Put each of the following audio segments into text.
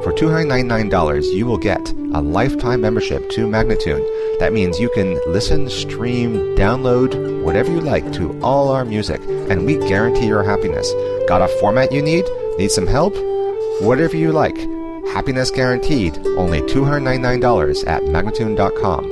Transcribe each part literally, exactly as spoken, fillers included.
For two hundred ninety-nine dollars, you will get a lifetime membership to Magnatune. That means you can listen, stream, download, whatever you like to all our music, and we guarantee your happiness. Got a format you need? Need some help? Whatever you like. Happiness guaranteed. Only two hundred ninety-nine dollars at Magnatune dot com.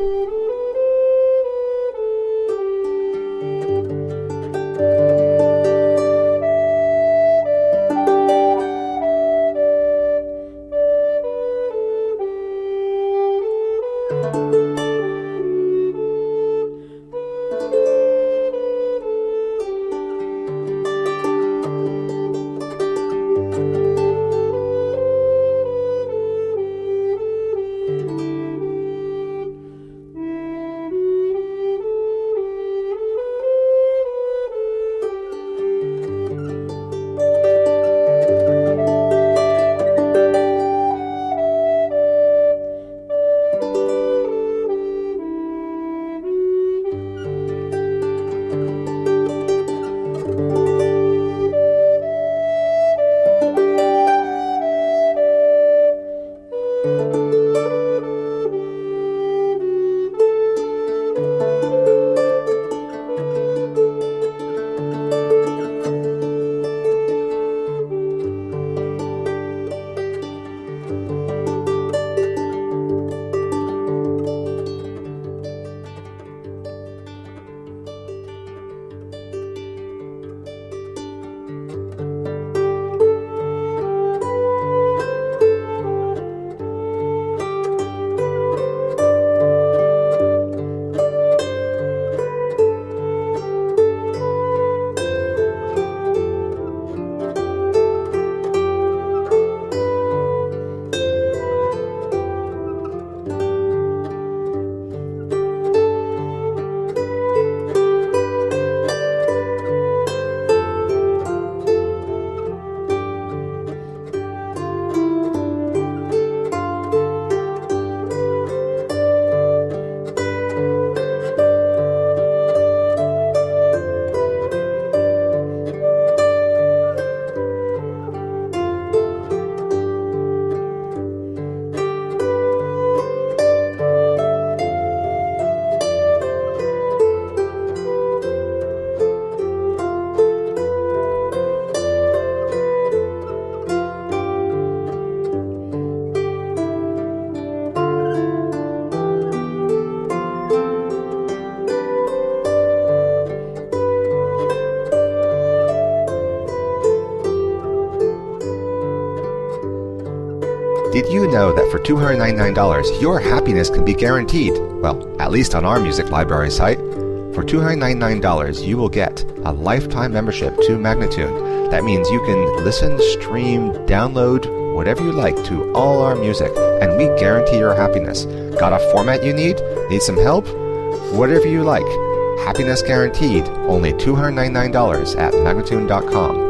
Did you know that for two hundred ninety-nine dollars, your happiness can be guaranteed? Well, at least on our music library site. For two hundred ninety-nine dollars, you will get a lifetime membership to Magnatune. That means you can listen, stream, download, whatever you like to all our music, and we guarantee your happiness. Got a format you need? Need some help? Whatever you like. Happiness guaranteed. Only two hundred ninety-nine dollars at Magnatune dot com.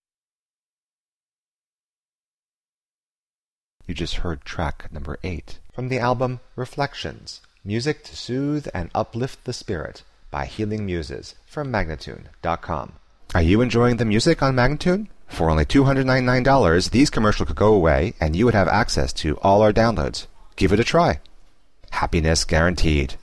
You just heard track number eight. from the album Reflections, Music to Soothe and Uplift the Spirit by Healing Muses from Magnatune dot com. Are you enjoying the music on Magnatune? For only two hundred ninety-nine dollars, these commercials could go away and you would have access to all our downloads. Give it a try. Happiness guaranteed.